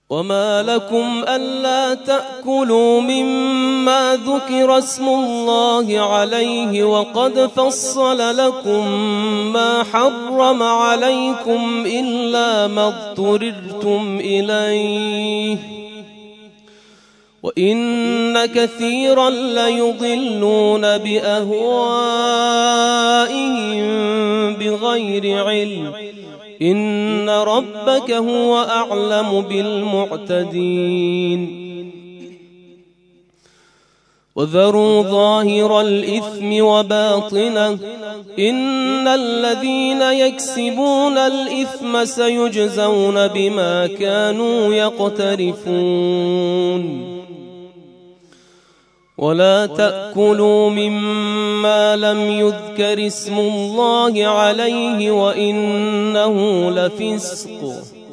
وما لكم ألا تأكلوا مما ذكر اسم الله عليه وقد فصل لكم ما حرم عليكم إلا ما اضطررتم إليه وإن كثيرا ليضلون بأهوائهم بغير علم إن ربك هو أعلم بالمعتدين وذروا ظاهر الإثم وباطنه إن الذين يكسبون الإثم سيجزون بما كانوا يقترفون ولا تأكلوا مما لم يذكر اسم الله عليه وإنه لفسق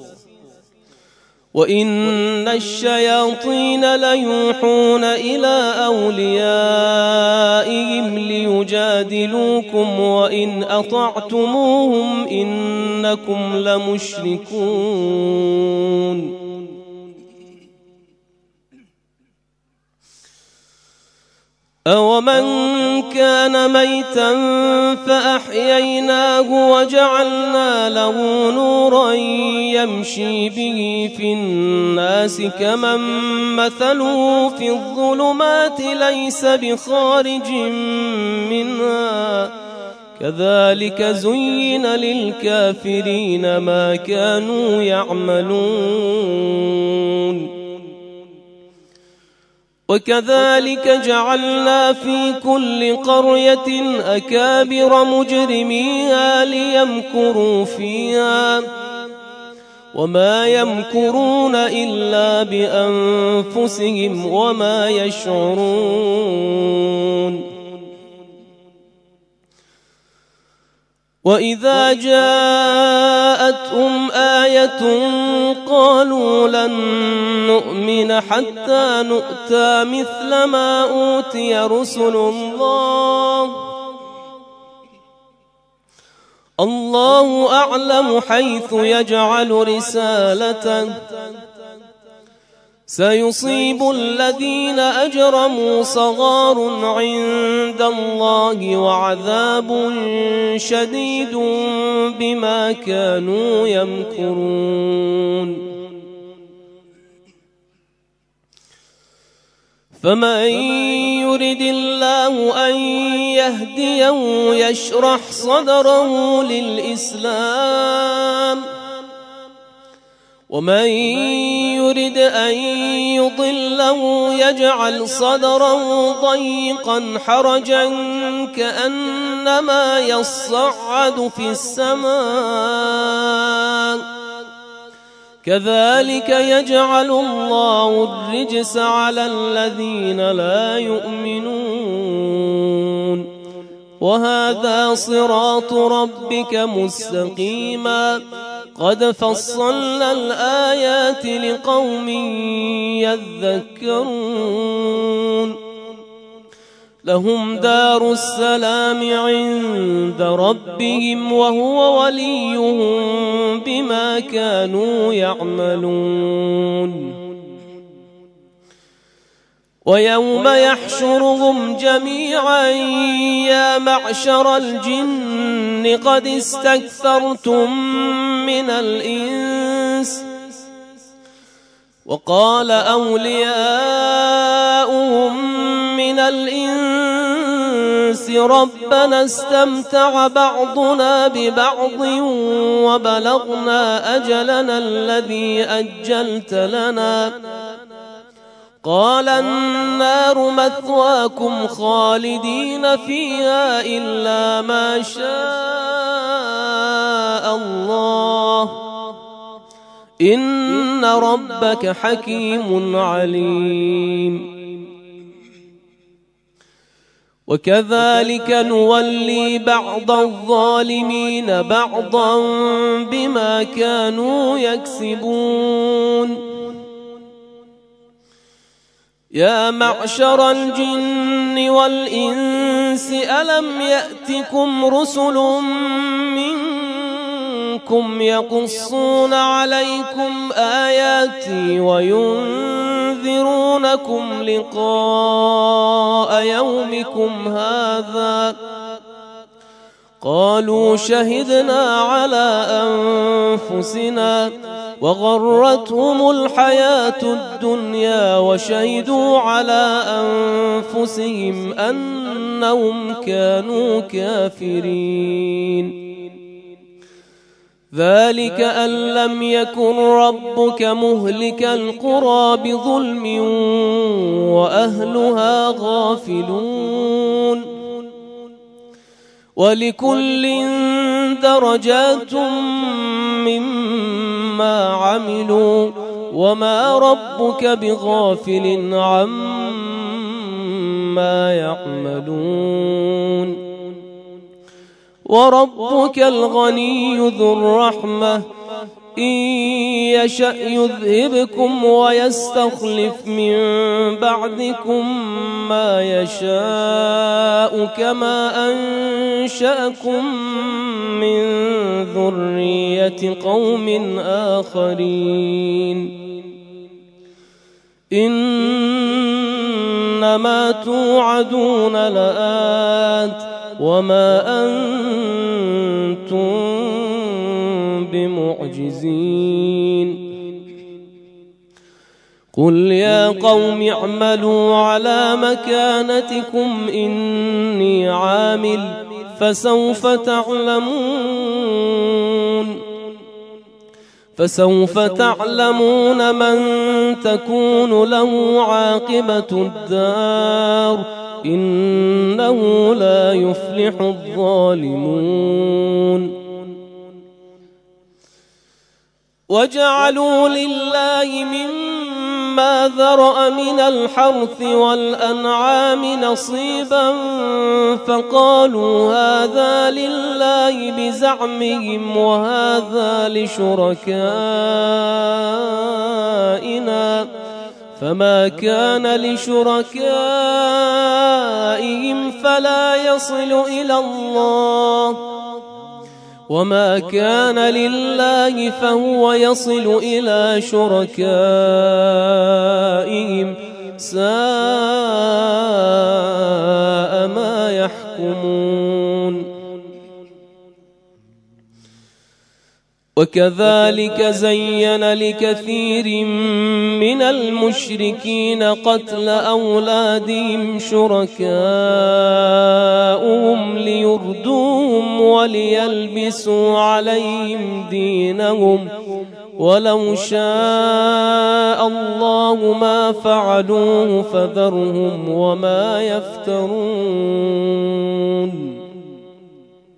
وإن الشياطين ليوحون إلى أوليائهم ليجادلوكم وإن أطعتموهم إنكم لمشركون أومن كان ميتا فأحييناه وجعلنا له نورا يمشي به في الناس كمن مثله في الظلمات ليس بخارج منها كذلك زين للكافرين ما كانوا يعملون وكذلك جعلنا في كل قرية أكابر مجرميها ليمكروا فيها وما يمكرون إلا بأنفسهم وما يشعرون وإذا جاءتهم آية قالوا لن نؤمن حتى نؤتى مثل ما أوتي رسل الله أعلم حيث يجعل رسالته سيصيب الذين أجرموا صغار عند الله وعذاب شديد بما كانوا يمكرون فمن يرد الله أن يهديه يشرح صدره للإسلام ومن يرد أن يضله يجعل صدره ضيقا حرجا كأنما يصعد في السماء كذلك يجعل الله الرجس على الذين لا يؤمنون وهذا صراط ربك مستقيما قد فصلنا الآيات لقوم يذكرون لهم دار السلام عند ربهم وهو وليهم بما كانوا يعملون ويوم يحشرهم جميعا يا معشر الجن قد استكثرتم من الإنس وقال أولياؤهم من الإنس ربنا استمتع بعضنا ببعض وبلغنا أجلنا الذي أجلت لنا قال النار مثواكم خالدين فيها إلا ما شاء الله إن ربك حكيم عليم وكذلك نولي بعض الظالمين بعضا بما كانوا يكسبون يا معشر الجن والإنس ألم يأتكم رسل منكم يقصون عليكم آياتي وينذرونكم لقاء يومكم هذا قالوا شهدنا على أنفسنا وغرتهم الحياة الدنيا وشهدوا على أنفسهم أنهم كانوا كافرين ذلك أن لم يكن ربك مهلك القرى بظلم وأهلها غافلون ولكل درجات مما عملوا وما ربك بغافل عما يعملون وربك الغني ذو الرحمة إن يشأ يذهبكم ويستخلف من بعدكم ما يشاء كما أنشأكم من ذرية قوم آخرين إنما توعدون لآت وما أنتم بمعجزين قل يا قوم اعملوا على مكانتكم إني عامل فسوف تعلمون من تكون له عاقبة الدار إنه لا يفلح الظالمون وجعلوا لله مما ذرأ من الحرث والأنعام نصيبا فقالوا هذا لله بزعمهم وهذا لشركائنا فما كان لشركائهم فلا يصل إلى الله وما كان لله فهو يصل إلى شركائهم ساء ما يحكمون وكذلك زين لكثير من المشركين قتل أولادهم شركاؤهم ليردوهم وليلبسوا عليهم دينهم ولو شاء الله ما فعلوه فذرهم وما يفترون